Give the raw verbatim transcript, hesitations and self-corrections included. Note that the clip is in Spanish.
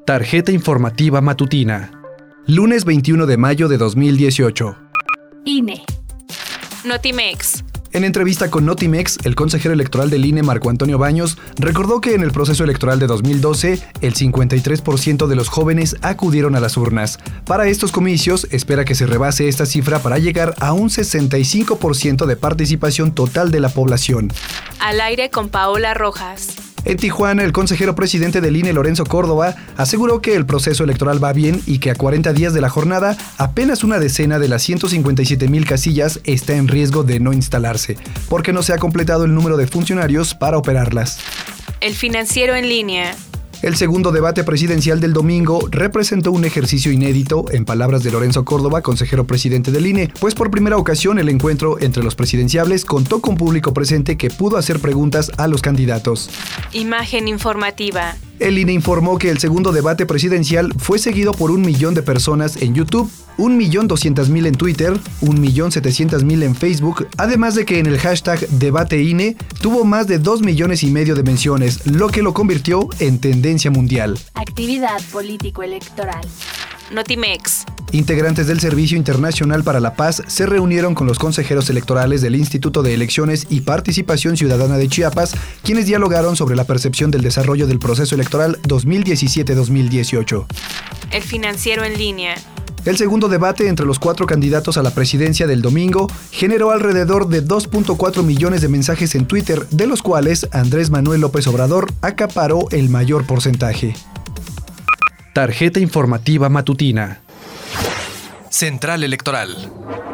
Tarjeta informativa matutina. Lunes veintiuno de mayo de dos mil dieciocho. I N E. Notimex. En entrevista con Notimex, el consejero electoral del I N E, Marco Antonio Baños, recordó que en el proceso electoral de dos mil doce, el cincuenta y tres por ciento de los jóvenes acudieron a las urnas. Para estos comicios, espera que se rebase esta cifra para llegar a un sesenta y cinco por ciento de participación total de la población. Al aire con Paola Rojas. En Tijuana, el consejero presidente del I N E, Lorenzo Córdoba, aseguró que el proceso electoral va bien y que a cuarenta días de la jornada, apenas una decena de las ciento cincuenta y siete mil casillas está en riesgo de no instalarse, porque no se ha completado el número de funcionarios para operarlas. El Financiero en línea. El segundo debate presidencial del domingo representó un ejercicio inédito, en palabras de Lorenzo Córdoba, consejero presidente del I N E, pues por primera ocasión el encuentro entre los presidenciables contó con público presente que pudo hacer preguntas a los candidatos. Imagen informativa. El I N E informó que el segundo debate presidencial fue seguido por un millón de personas en YouTube, un millón doscientas mil en Twitter, un millón setecientas mil en Facebook, además de que en el hashtag DebateINE tuvo más de dos millones y medio de menciones, lo que lo convirtió en tendencia mundial. Actividad político-electoral. Notimex. Integrantes del Servicio Internacional para la Paz se reunieron con los consejeros electorales del Instituto de Elecciones y Participación Ciudadana de Chiapas, quienes dialogaron sobre la percepción del desarrollo del proceso electoral dos mil diecisiete dos mil dieciocho. El Financiero en línea. El segundo debate entre los cuatro candidatos a la presidencia del domingo generó alrededor de dos punto cuatro millones de mensajes en Twitter, de los cuales Andrés Manuel López Obrador acaparó el mayor porcentaje. Tarjeta informativa matutina. Central Electoral.